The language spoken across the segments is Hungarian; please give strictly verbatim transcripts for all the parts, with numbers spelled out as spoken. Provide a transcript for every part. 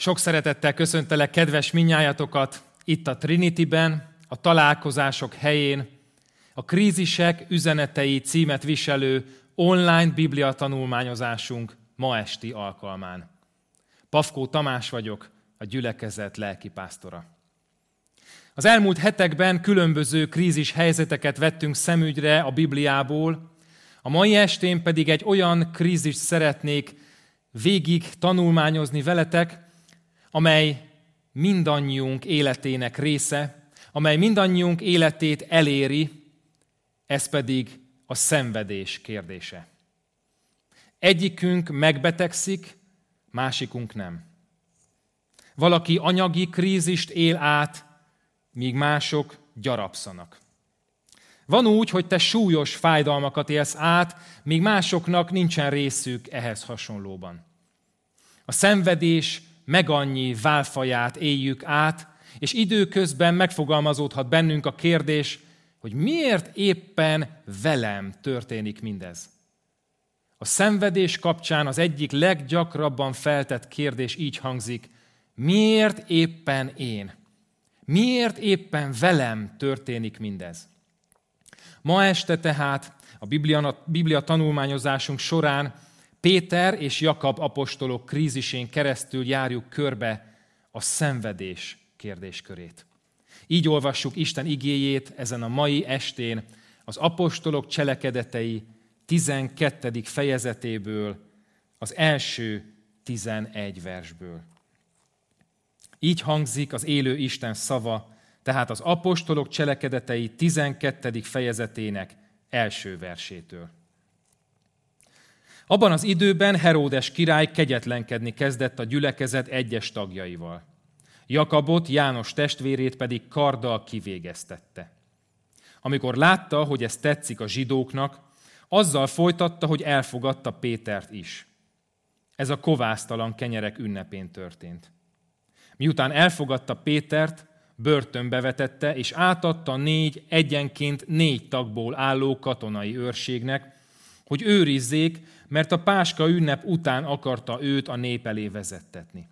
Sok szeretettel köszöntelek kedves mindnyájatokat itt a Trinityben, a találkozások helyén, a Krízisek üzenetei címet viselő online Biblia tanulmányozásunk ma esti alkalmán. Pafkó Tamás vagyok, a gyülekezet lelkipásztora. Az elmúlt hetekben különböző krízis helyzeteket vettünk szemügyre a Bibliából, a mai estén pedig egy olyan krízist szeretnék végig tanulmányozni veletek, amely mindannyiunk életének része, amely mindannyiunk életét eléri, ez pedig a szenvedés kérdése. Egyikünk megbetegszik, másikunk nem. Valaki anyagi krízist él át, míg mások gyarapszanak. Van úgy, hogy te súlyos fájdalmakat élsz át, míg másoknak nincsen részük ehhez hasonlóban. A szenvedés meg annyi válfaját éljük át, és időközben megfogalmazódhat bennünk a kérdés, hogy miért éppen velem történik mindez. A szenvedés kapcsán az egyik leggyakrabban feltett kérdés így hangzik, miért éppen én? Miért éppen velem történik mindez? Ma este tehát a Biblia, a Biblia tanulmányozásunk során Péter és Jakab apostolok krízisén keresztül járjuk körbe a szenvedés kérdéskörét. Így olvassuk Isten igéjét ezen a mai estén az apostolok cselekedetei tizenkettedik fejezetéből, az első tizenegy versből. Így hangzik az élő Isten szava, tehát az apostolok cselekedetei tizenkettedik fejezetének első versétől. Abban az időben Heródes király kegyetlenkedni kezdett a gyülekezet egyes tagjaival. Jakabot, János testvérét pedig karddal kivégeztette. Amikor látta, hogy ez tetszik a zsidóknak, azzal folytatta, hogy elfogadta Pétert is. Ez a kovásztalan kenyerek ünnepén történt. Miután elfogadta Pétert, börtönbe vetette, és átadta négy egyenként négy tagból álló katonai őrségnek, hogy őrizzék, mert a Páska ünnep után akarta őt a nép elé vezettetni.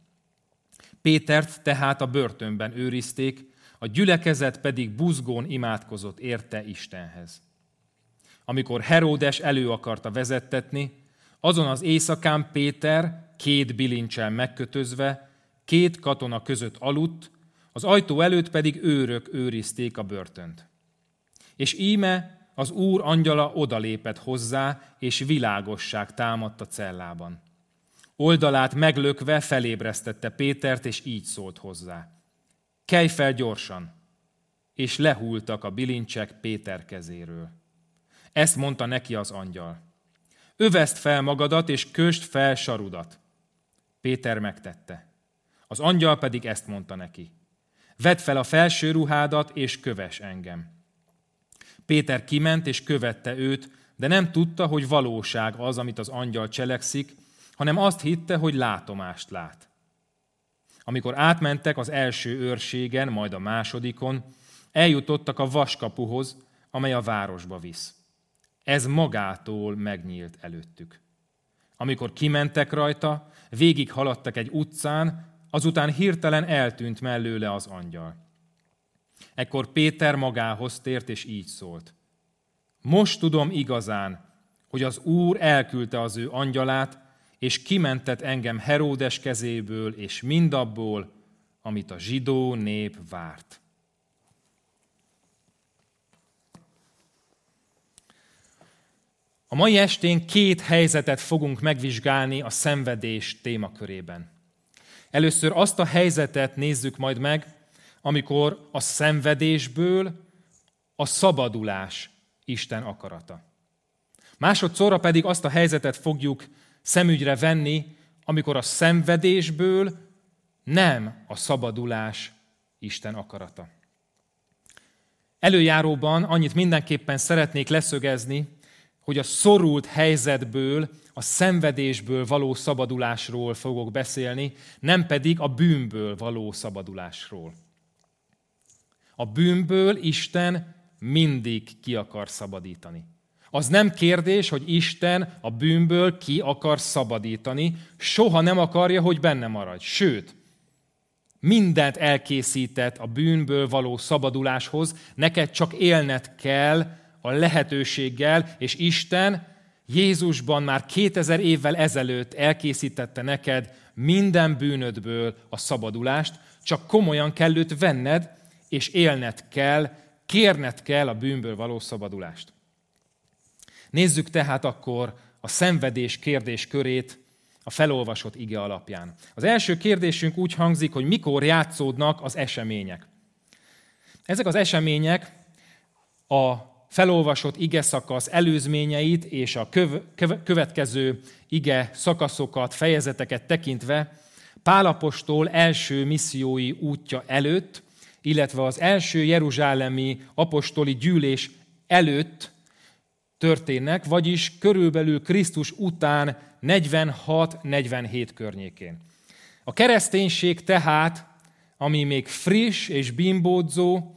Pétert tehát a börtönben őrizték, a gyülekezet pedig buzgón imádkozott érte Istenhez. Amikor Heródes elő akarta vezettetni, azon az éjszakán Péter két bilincsel megkötözve, két katona között aludt, az ajtó előtt pedig őrök őrizték a börtönt. És íme az Úr angyala odalépett hozzá, és világosság támadt a cellában. Oldalát meglökve felébresztette Pétert, és így szólt hozzá. Kelj fel gyorsan! És lehultak a bilincsek Péter kezéről. Ezt mondta neki az angyal. Öveszd fel magadat, és kösd fel sarudat. Péter megtette. Az angyal pedig ezt mondta neki. Vedd fel a felső ruhádat, és kövess engem. Péter kiment, és követte őt, de nem tudta, hogy valóság az, amit az angyal cselekszik, hanem azt hitte, hogy látomást lát. Amikor átmentek az első őrségen, majd a másodikon, eljutottak a vaskapuhoz, amely a városba visz. Ez magától megnyílt előttük. Amikor kimentek rajta, végig haladtak egy utcán, azután hirtelen eltűnt mellőle az angyal. Ekkor Péter magához tért, és így szólt. Most tudom igazán, hogy az Úr elküldte az ő angyalát, és kimentett engem Heródes kezéből, és mindabból, amit a zsidó nép várt. A mai estén két helyzetet fogunk megvizsgálni a szenvedés témakörében. Először azt a helyzetet nézzük majd meg, amikor a szenvedésből a szabadulás Isten akarata. Másodszorra pedig azt a helyzetet fogjuk szemügyre venni, amikor a szenvedésből nem a szabadulás Isten akarata. Előjáróban annyit mindenképpen szeretnék leszögezni, hogy a szorult helyzetből, a szenvedésből való szabadulásról fogok beszélni, nem pedig a bűnből való szabadulásról. A bűnből Isten mindig ki akar szabadítani. Az nem kérdés, hogy Isten a bűnből ki akar szabadítani, soha nem akarja, hogy benne maradj. Sőt, mindent elkészített a bűnből való szabaduláshoz, neked csak élned kell a lehetőséggel, és Isten Jézusban már kétezer évvel ezelőtt elkészítette neked minden bűnödből a szabadulást, csak komolyan kell őt venned, és élned kell, kérned kell a bűnből való szabadulást. Nézzük tehát akkor a szenvedés kérdéskörét a felolvasott ige alapján. Az első kérdésünk úgy hangzik, hogy mikor játszódnak az események. Ezek az események a felolvasott ige szakasz előzményeit és a köv- köv- következő ige szakaszokat, fejezeteket tekintve Pál apostol első missziói útja előtt, illetve az első jeruzsálemi apostoli gyűlés előtt történnek, vagyis körülbelül Krisztus után negyvenhat negyvenhét környékén. A kereszténység tehát, ami még friss és bimbódzó,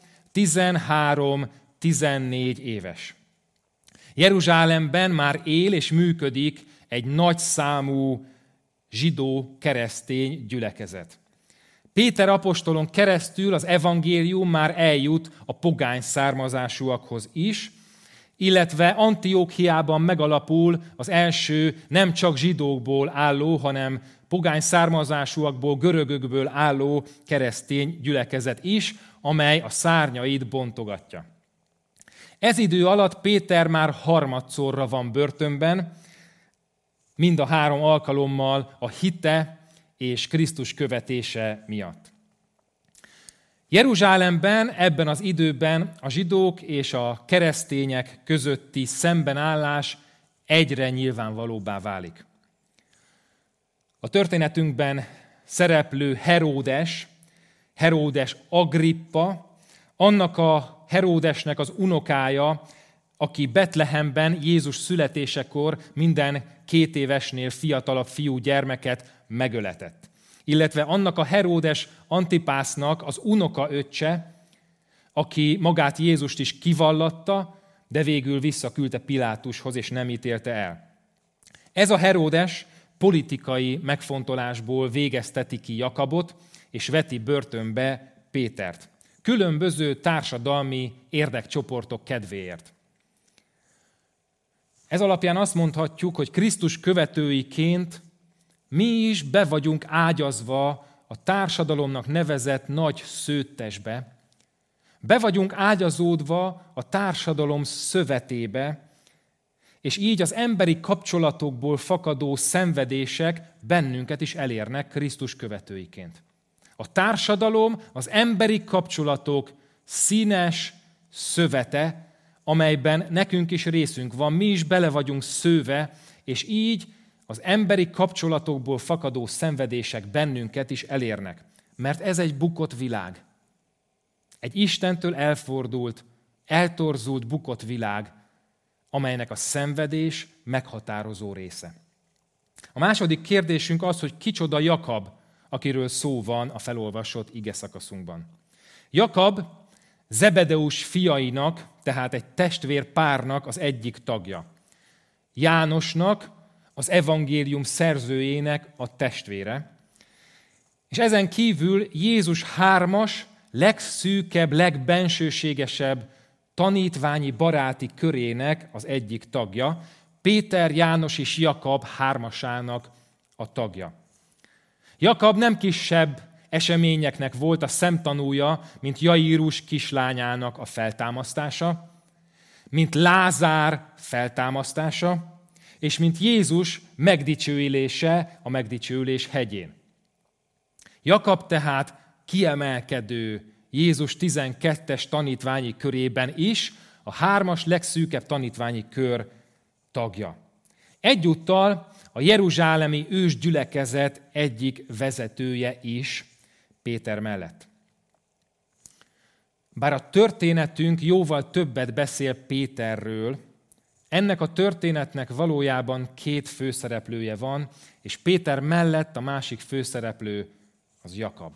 tizenhárom-tizennégy éves. Jeruzsálemben már él és működik egy nagy számú zsidó keresztény gyülekezet. Péter apostolon keresztül az evangélium már eljut a pogány származásúakhoz is, illetve Antiókiában megalapul az első nem csak zsidókból álló, hanem pogány származásúakból, görögökből álló keresztény gyülekezet is, amely a szárnyait bontogatja. Ez idő alatt Péter már harmadszorra van börtönben, mind a három alkalommal a hite és Krisztus követése miatt. Jeruzsálemben ebben az időben a zsidók és a keresztények közötti szembenállás egyre nyilvánvalóbbá válik. A történetünkben szereplő Heródes, Heródes Agrippa, annak a Heródesnek az unokája, aki Betlehemben Jézus születésekor minden két évesnél fiatalabb fiú gyermeket megöletett. Illetve annak a Heródes Antipásznak az unokaöccse, aki magát Jézust is kivallatta, de végül visszaküldte Pilátushoz, és nem ítélte el. Ez a Heródes politikai megfontolásból végezteti ki Jakabot, és veti börtönbe Pétert. Különböző társadalmi érdekcsoportok kedvéért. Ez alapján azt mondhatjuk, hogy Krisztus követőiként mi is be vagyunk ágyazva a társadalomnak nevezett nagy szőttesbe, be vagyunk ágyazódva a társadalom szövetébe, és így az emberi kapcsolatokból fakadó szenvedések bennünket is elérnek Krisztus követőiként. A társadalom, az emberi kapcsolatok színes szövete, amelyben nekünk is részünk van, mi is bele vagyunk szőve, és így az emberi kapcsolatokból fakadó szenvedések bennünket is elérnek. Mert ez egy bukott világ. Egy Istentől elfordult, eltorzult, bukott világ, amelynek a szenvedés meghatározó része. A második kérdésünk az, hogy kicsoda Jakab, akiről szó van a felolvasott ige szakaszunkban. Jakab Zebedeus fiainak, tehát egy testvérpárnak az egyik tagja. Jánosnak, az evangélium szerzőjének a testvére. És ezen kívül Jézus hármas, legszűkebb, legbensőségesebb tanítványi baráti körének az egyik tagja, Péter, János és Jakab hármasának a tagja. Jakab nem kisebb eseményeknek volt a szemtanúja, mint Jairus kislányának a feltámasztása, mint Lázár feltámasztása, és mint Jézus megdicsőülése a megdicsőülés hegyén. Jakab tehát kiemelkedő Jézus tizenkettes tanítványi körében is a hármas legszűkebb tanítványi kör tagja. Egyúttal a jeruzsálemi ősgyülekezet egyik vezetője is Péter mellett. Bár a történetünk jóval többet beszél Péterről, ennek a történetnek valójában két főszereplője van, és Péter mellett a másik főszereplő az Jakab.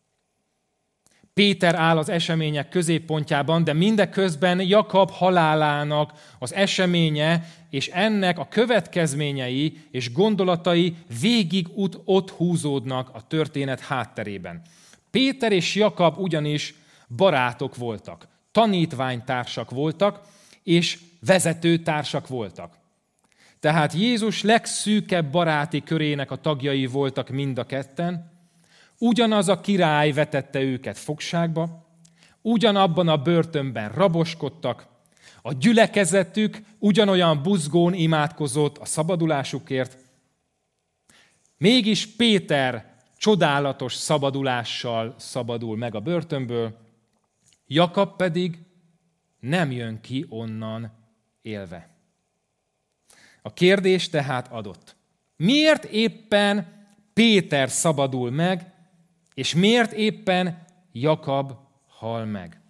Péter áll az események középpontjában, de mindeközben Jakab halálának az eseménye és ennek a következményei és gondolatai végig ott húzódnak a történet hátterében. Péter és Jakab ugyanis barátok voltak, tanítványtársak voltak, és vezetőtársak voltak. Tehát Jézus legszűkebb baráti körének a tagjai voltak mind a ketten, ugyanaz a király vetette őket fogságba, ugyanabban a börtönben raboskodtak, a gyülekezetük ugyanolyan buzgón imádkozott a szabadulásukért, mégis Péter csodálatos szabadulással szabadul meg a börtönből, Jakab pedig nem jön ki onnan élve. A kérdés tehát adott. Miért éppen Péter szabadul meg, és miért éppen Jakab hal meg?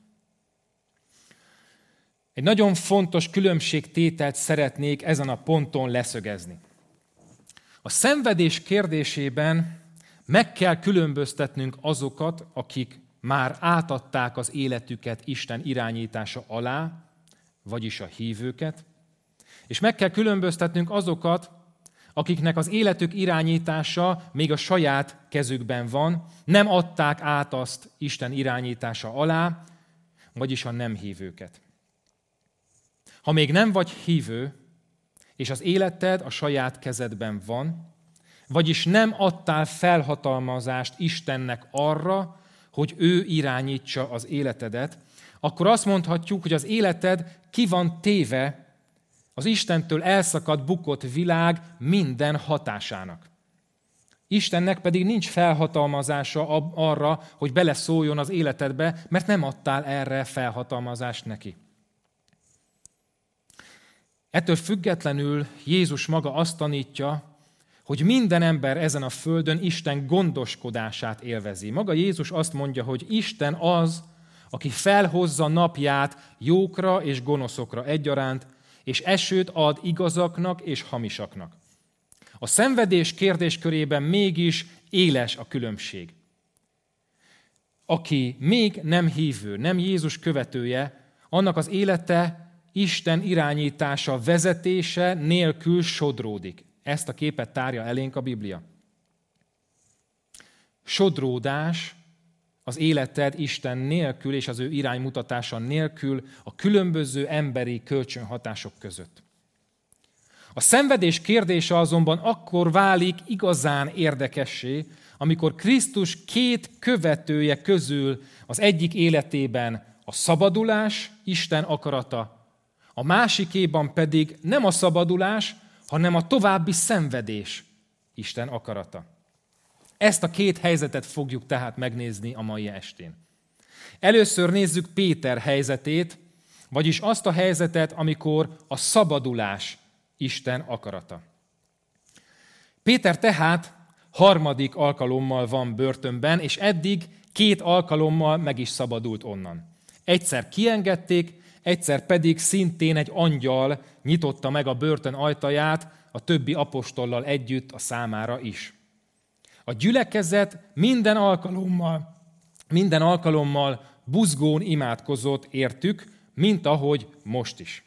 Egy nagyon fontos különbségtételt szeretnék ezen a ponton leszögezni. A szenvedés kérdésében meg kell különböztetnünk azokat, akik már átadták az életüket Isten irányítása alá, vagyis a hívőket, és meg kell különböztetnünk azokat, akiknek az életük irányítása még a saját kezükben van, nem adták át azt Isten irányítása alá, vagyis a nem hívőket. Ha még nem vagy hívő, és az életed a saját kezedben van, vagyis nem adtál felhatalmazást Istennek arra, hogy ő irányítsa az életedet, akkor azt mondhatjuk, hogy az életed ki van téve az Istentől elszakadt, bukott világ minden hatásának. Istennek pedig nincs felhatalmazása arra, hogy beleszóljon az életedbe, mert nem adtál erre felhatalmazást neki. Ettől függetlenül Jézus maga azt tanítja, hogy minden ember ezen a földön Isten gondoskodását élvezi. Maga Jézus azt mondja, hogy Isten az, aki felhozza napját jókra és gonoszokra egyaránt, és esőt ad igazaknak és hamisaknak. A szenvedés kérdéskörében mégis éles a különbség. Aki még nem hívő, nem Jézus követője, annak az élete Isten irányítása, vezetése nélkül sodródik. Ezt a képet tárja elénk a Biblia. Sodródás az életed Isten nélkül és az ő iránymutatása nélkül a különböző emberi kölcsönhatások között. A szenvedés kérdése azonban akkor válik igazán érdekessé, amikor Krisztus két követője közül az egyik életében a szabadulás, Isten akarata, a másikéban pedig nem a szabadulás, hanem a további szenvedés, Isten akarata. Ezt a két helyzetet fogjuk tehát megnézni a mai estén. Először nézzük Péter helyzetét, vagyis azt a helyzetet, amikor a szabadulás Isten akarata. Péter tehát harmadik alkalommal van börtönben, és eddig két alkalommal meg is szabadult onnan. Egyszer kiengedték, egyszer pedig szintén egy angyal nyitotta meg a börtön ajtaját a többi apostollal együtt a számára is. A gyülekezet minden alkalommal, minden alkalommal buzgón imádkozott értük, mint ahogy most is.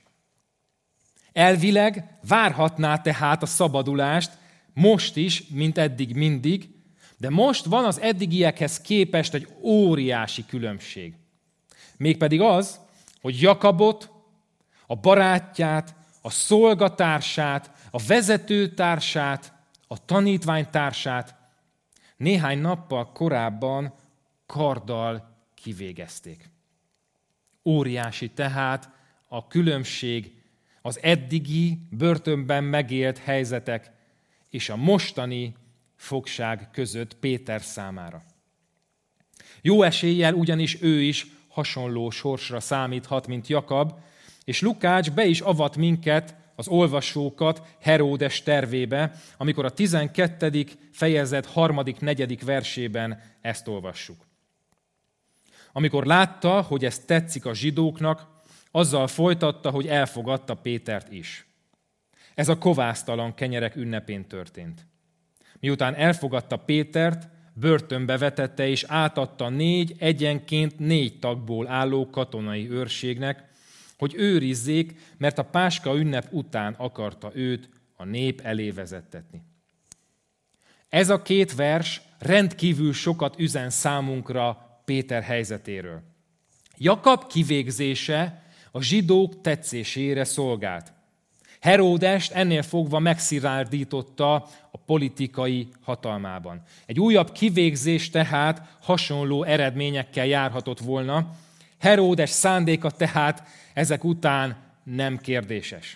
Elvileg várhatná tehát a szabadulást most is, mint eddig mindig, de most van az eddigiekhez képest egy óriási különbség. Mégpedig az, hogy Jakabot, a barátját, a szolgatársát, a vezetőtársát, a tanítványtársát néhány nappal korábban karddal kivégezték. Óriási tehát a különbség az eddigi börtönben megélt helyzetek és a mostani fogság között Péter számára. Jó eséllyel ugyanis ő is hasonló sorsra számíthat, mint Jakab, és Lukács be is avat minket, az olvasókat Heródes tervébe, amikor a tizenkettedik fejezet harmadik, negyedik versében ezt olvassuk. Amikor látta, hogy ez tetszik a zsidóknak, azzal folytatta, hogy elfogadta Pétert is. Ez a kovásztalan kenyerek ünnepén történt. Miután elfogadta Pétert, börtönbe vetette és átadta négy egyenként négy tagból álló katonai őrségnek, hogy őrizzék, mert a Páska ünnep után akarta őt a nép elé vezettetni. Ez a két vers rendkívül sokat üzen számunkra Péter helyzetéről. Jakab kivégzése a zsidók tetszésére szolgált. Heródest ennél fogva megszilárdította a politikai hatalmában. Egy újabb kivégzés tehát hasonló eredményekkel járhatott volna. Heródes szándéka tehát ezek után nem kérdéses.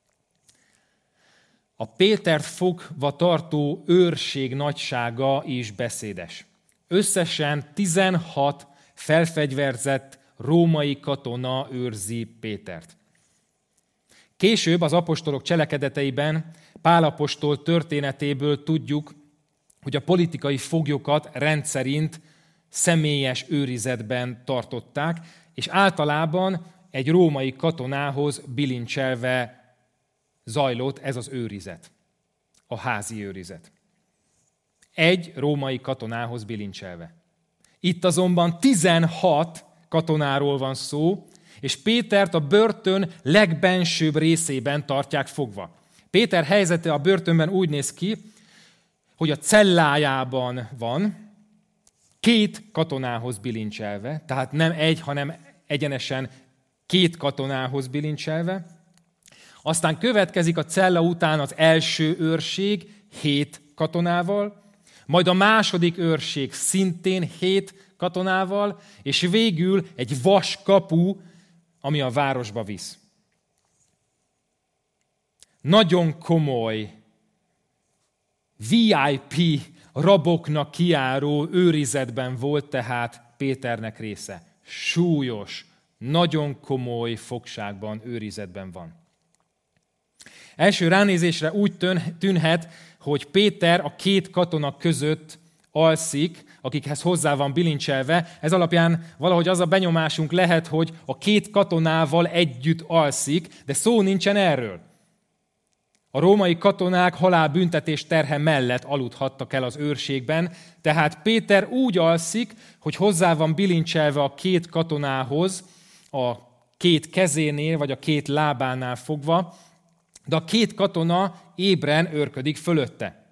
A Pétert fogva tartó őrség nagysága is beszédes. Összesen tizenhat felfegyverzett római katona őrzi Pétert. Később az apostolok cselekedeteiben Pál apostol történetéből tudjuk, hogy a politikai foglyokat rendszerint személyes őrizetben tartották, és általában egy római katonához bilincselve zajlott ez az őrizet, a házi őrizet. Egy római katonához bilincselve. Itt azonban tizenhat katonáról van szó, és Pétert a börtön legbensőbb részében tartják fogva. Péter helyzete a börtönben úgy néz ki, hogy a cellájában van, két katonához bilincselve, tehát nem egy, hanem egyenesen két katonához bilincselve. Aztán következik a cella után az első őrség hét katonával, majd a második őrség szintén hét katonával, és végül egy vas kapu, ami a városba visz. Nagyon komoly, vé i pé raboknak kijáró őrizetben volt tehát Péternek része. Súlyos, nagyon komoly fogságban, őrizetben van. Első ránézésre úgy tűnhet, hogy Péter a két katona között alszik, akikhez hozzá van bilincselve. Ez alapján valahogy az a benyomásunk lehet, hogy a két katonával együtt alszik, de szó nincsen erről. A római katonák halálbüntetés terhe mellett aludhattak el az őrségben, tehát Péter úgy alszik, hogy hozzá van bilincselve a két katonához, a két kezénél vagy a két lábánál fogva, de a két katona ébren őrködik fölötte.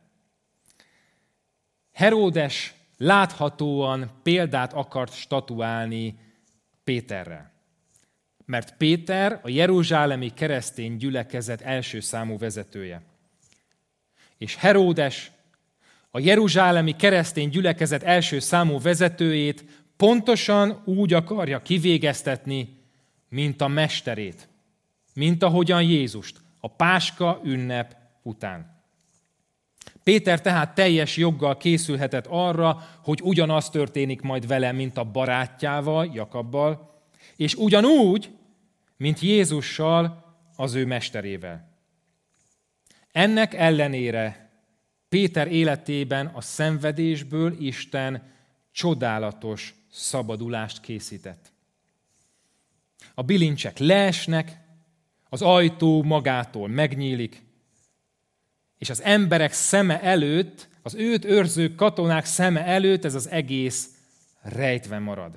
Heródes láthatóan példát akart statuálni Péterrel. Mert Péter a jeruzsálemi keresztény gyülekezet első számú vezetője. És Heródes a jeruzsálemi keresztény gyülekezet első számú vezetőjét pontosan úgy akarja kivégeztetni, mint a mesterét, mint ahogyan Jézust a Páska ünnep után. Péter tehát teljes joggal készülhetett arra, hogy ugyanaz történik majd vele, mint a barátjával, Jakabbal, és ugyanúgy, mint Jézussal, az ő mesterével. Ennek ellenére Péter életében a szenvedésből Isten csodálatos szabadulást készített. A bilincsek leesnek, az ajtó magától megnyílik, és az emberek szeme előtt, az őt őrző katonák szeme előtt ez az egész rejtve marad.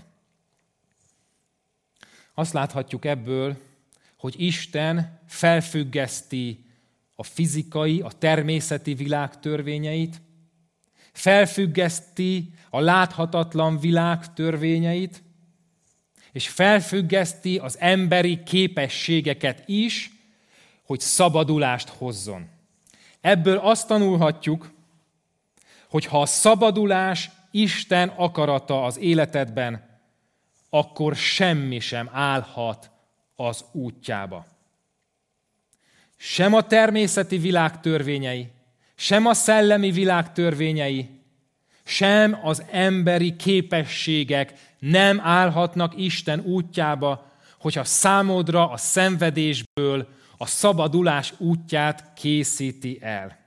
Azt láthatjuk ebből, hogy Isten felfüggeszti a fizikai, a természeti világ törvényeit, felfüggeszti a láthatatlan világ törvényeit, és felfüggeszti az emberi képességeket is, hogy szabadulást hozzon. Ebből azt tanulhatjuk, hogy ha a szabadulás Isten akarata az életedben, akkor semmi sem állhat az útjába. Sem a természeti világ törvényei, sem a szellemi világ törvényei, sem az emberi képességek nem állhatnak Isten útjába, hogyha számodra a szenvedésből a szabadulás útját készíti el.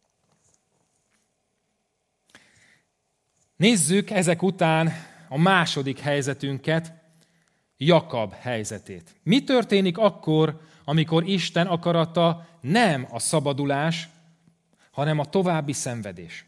Nézzük ezek után a második helyzetünket, Jakab helyzetét. Mi történik akkor, amikor Isten akarata nem a szabadulás, hanem a további szenvedés?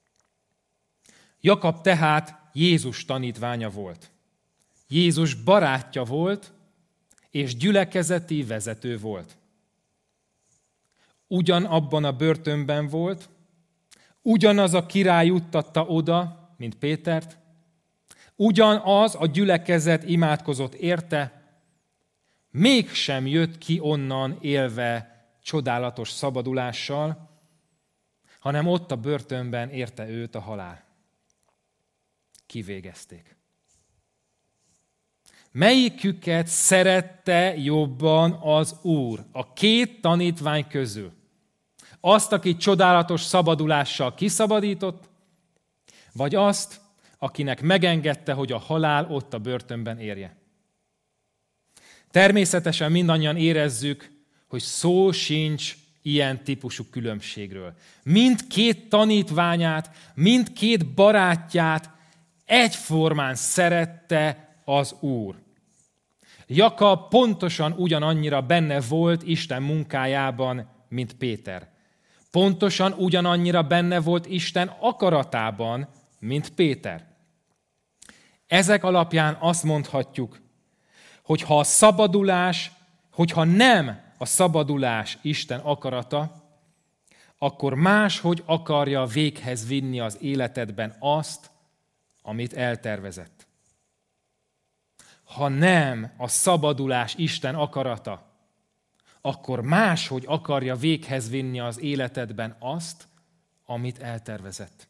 Jakab tehát Jézus tanítványa volt. Jézus barátja volt, és gyülekezeti vezető volt. Ugyanabban a börtönben volt, Ugyanaz a király juttatta oda, mint Pétert, ugyanaz a gyülekezet imádkozott érte, mégsem jött ki onnan élve csodálatos szabadulással, hanem ott a börtönben érte őt a halál. Kivégezték. Melyiküket szerette jobban az Úr a két tanítvány közül? Azt, aki csodálatos szabadulással kiszabadított, vagy azt, akinek megengedte, hogy a halál ott a börtönben érje? Természetesen mindannyian érezzük, hogy szó sincs ilyen típusú különbségről. Mindkét tanítványát, mindkét barátját egyformán szerette az Úr. Jakab pontosan ugyanannyira benne volt Isten munkájában, mint Péter. Pontosan ugyanannyira benne volt Isten akaratában, mint Péter. Ezek alapján azt mondhatjuk, hogy ha a szabadulás, hogyha nem a szabadulás Isten akarata, akkor máshogy akarja véghez vinni az életedben azt, amit eltervezett. Ha nem a szabadulás Isten akarata, akkor máshogy akarja véghez vinni az életedben azt, amit eltervezett.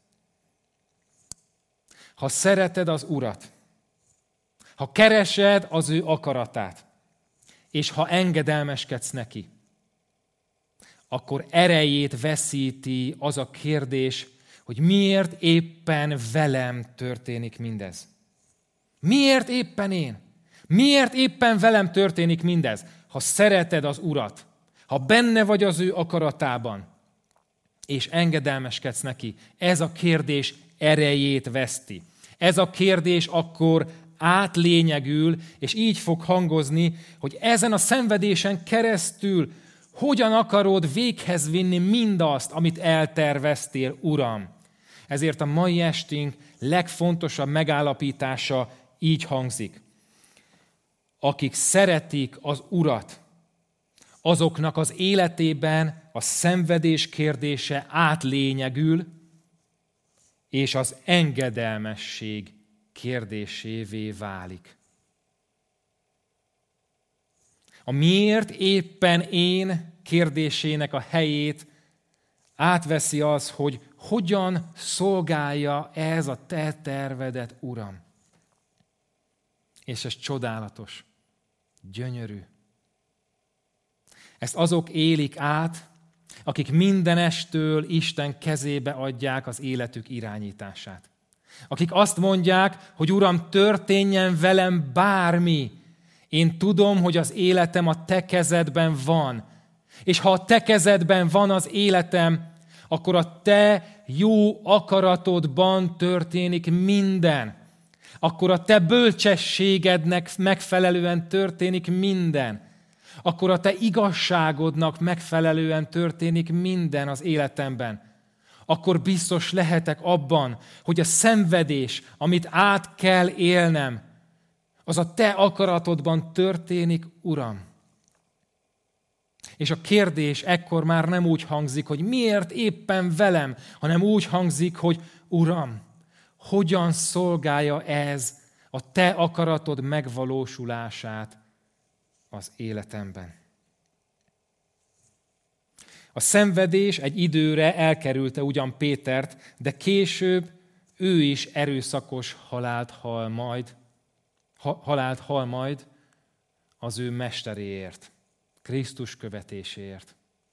Ha szereted az Urat, ha keresed az ő akaratát, és ha engedelmeskedsz neki, akkor erejét veszíti az a kérdés, hogy miért éppen velem történik mindez. Miért éppen én? Miért éppen velem történik mindez? Ha szereted az Urat, ha benne vagy az ő akaratában, és engedelmeskedsz neki, ez a kérdés erejét veszti. Ez a kérdés akkor átlényegül, és így fog hangozni, hogy ezen a szenvedésen keresztül hogyan akarod véghez vinni mindazt, amit elterveztél, Uram. Ezért a mai estünk legfontosabb megállapítása így hangzik. Akik szeretik az Urat, azoknak az életében a szenvedés kérdése átlényegül, és az engedelmesség kérdésévé válik. A miért éppen én kérdésének a helyét átveszi az, hogy hogyan szolgálja ez a te tervedet, Uram. És ez csodálatos, gyönyörű. Ezt azok élik át, akik mindenestől Isten kezébe adják az életük irányítását. Akik azt mondják, hogy Uram, történjen velem bármi. Én tudom, hogy az életem a te kezedben van. És ha a te kezedben van az életem, akkor a te jó akaratodban történik minden. Akkor a te bölcsességednek megfelelően történik minden. Akkor a te igazságodnak megfelelően történik minden az életemben. Akkor biztos lehetek abban, hogy a szenvedés, amit át kell élnem, az a te akaratodban történik, Uram. És a kérdés ekkor már nem úgy hangzik, hogy miért éppen velem, hanem úgy hangzik, hogy Uram, hogyan szolgálja ez a te akaratod megvalósulását az életemben. A szenvedés egy időre elkerülte ugyan Pétert, de később ő is erőszakos halált hal majd, ha, halált hal majd az ő mesteréért, Krisztus követéséért.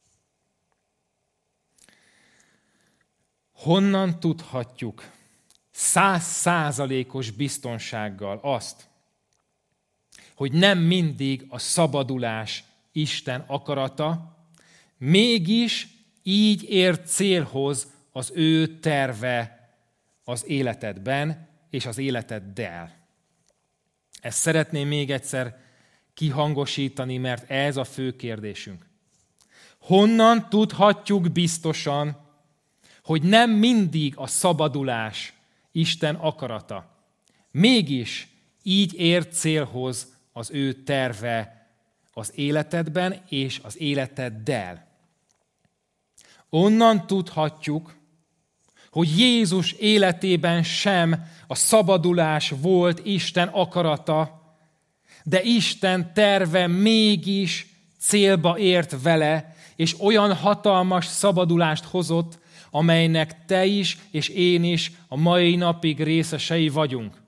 Honnan tudhatjuk száz százalékos biztonsággal azt, hogy nem mindig a szabadulás Isten akarata, mégis így ér célhoz az ő terve az életedben és az életeddel. Ezt szeretném még egyszer kihangosítani, mert ez a fő kérdésünk. Honnan tudhatjuk biztosan, hogy nem mindig a szabadulás Isten akarata, mégis így ér célhoz az ő terve az életedben és az életeddel. Onnan tudhatjuk, hogy Jézus életében sem a szabadulás volt Isten akarata, de Isten terve mégis célba ért vele, és olyan hatalmas szabadulást hozott, amelynek te is és én is a mai napig részesei vagyunk.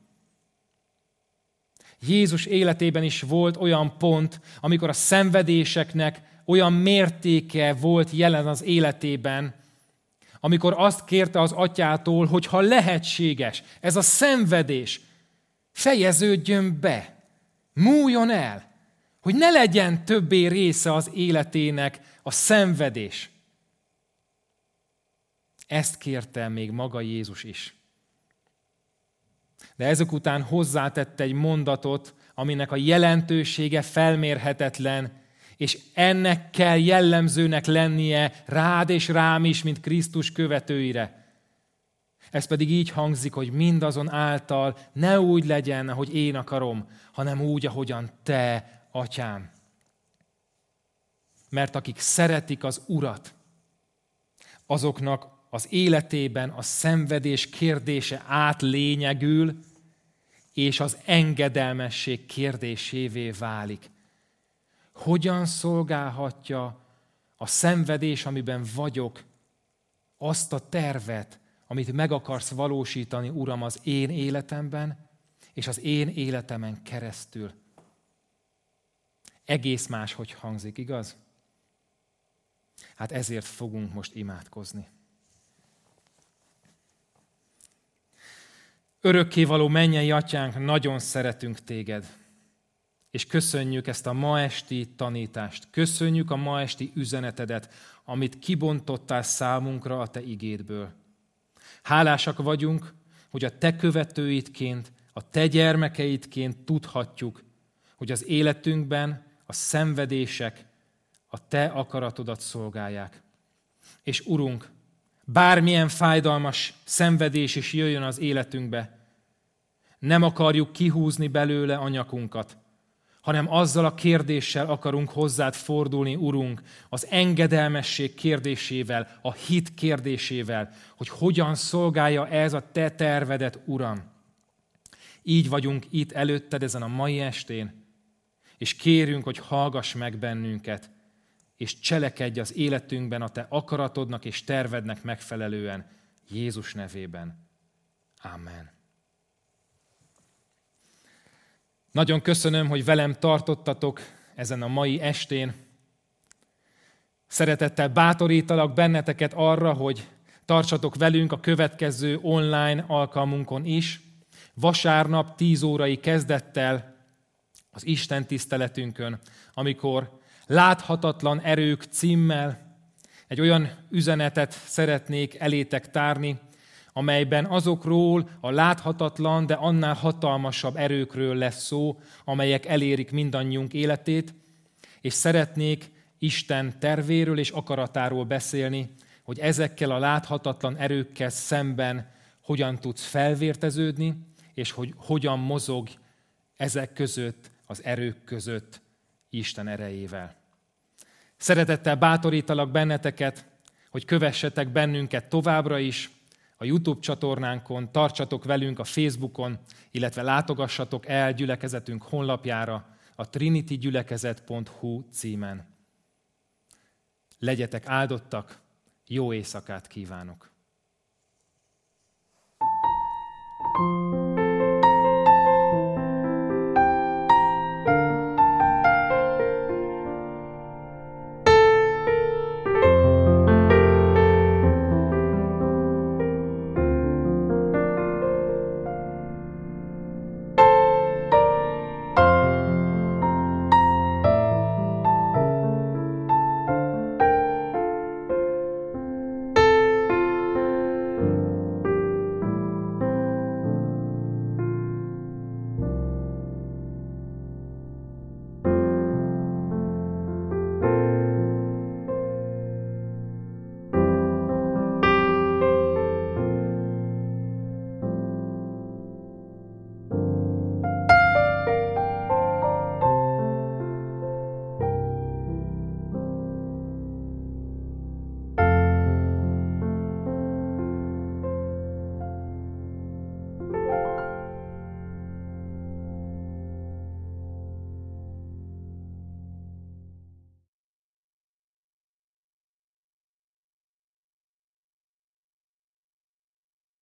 Jézus életében is volt olyan pont, amikor a szenvedéseknek olyan mértéke volt jelen az életében, amikor azt kérte az atyától, hogy ha lehetséges, ez a szenvedés fejeződjön be, múljon el, hogy ne legyen többé része az életének a szenvedés. Ezt kérte még maga Jézus is. De ezek után hozzátette egy mondatot, aminek a jelentősége felmérhetetlen, és ennek kell jellemzőnek lennie rád és rám is, mint Krisztus követőire. Ez pedig így hangzik, hogy mindazon által ne úgy legyen, ahogy én akarom, hanem úgy, ahogyan te, Atyám. Mert akik szeretik az Urat, azoknak az életében a szenvedés kérdése átlényegül, és az engedelmesség kérdésévé válik. Hogyan szolgálhatja a szenvedés, amiben vagyok, azt a tervet, amit meg akarsz valósítani, Uram, az én életemben, és az én életemen keresztül? Egész máshogy hangzik, igaz? Hát ezért fogunk most imádkozni. Örökkévaló mennyei Atyánk, nagyon szeretünk téged, és köszönjük ezt a ma esti tanítást. Köszönjük a ma esti üzenetedet, amit kibontottál számunkra a te igédből. Hálásak vagyunk, hogy a te követőidként, a te gyermekeidként tudhatjuk, hogy az életünkben a szenvedések a te akaratodat szolgálják. És Urunk, bármilyen fájdalmas szenvedés is jöjjön az életünkbe, nem akarjuk kihúzni belőle a nyakunkat, hanem azzal a kérdéssel akarunk hozzád fordulni, Urunk, az engedelmesség kérdésével, a hit kérdésével, hogy hogyan szolgálja ez a te tervedet, Uram. Így vagyunk itt előtted ezen a mai estén, és kérünk, hogy hallgass meg bennünket, és cselekedj az életünkben a te akaratodnak és tervednek megfelelően, Jézus nevében. Amen. Nagyon köszönöm, hogy velem tartottatok ezen a mai estén. Szeretettel bátorítalak benneteket arra, hogy tartsatok velünk a következő online alkalmunkon is. Vasárnap tíz órai kezdettel az Isten tiszteletünkön, amikor Láthatatlan erők címmel egy olyan üzenetet szeretnék elétek tárni, amelyben azokról a láthatatlan, de annál hatalmasabb erőkről lesz szó, amelyek elérik mindannyiunk életét, és szeretnék Isten tervéről és akaratáról beszélni, hogy ezekkel a láthatatlan erőkkel szemben hogyan tudsz felvérteződni, és hogy hogyan mozog ezek között, az erők között Isten erejével. Szeretettel bátorítalak benneteket, hogy kövessetek bennünket továbbra is a YouTube csatornánkon, tartsatok velünk a Facebookon, illetve látogassatok el gyülekezetünk honlapjára a trinitygyülekezet pont hu címen. Legyetek áldottak, jó éjszakát kívánok!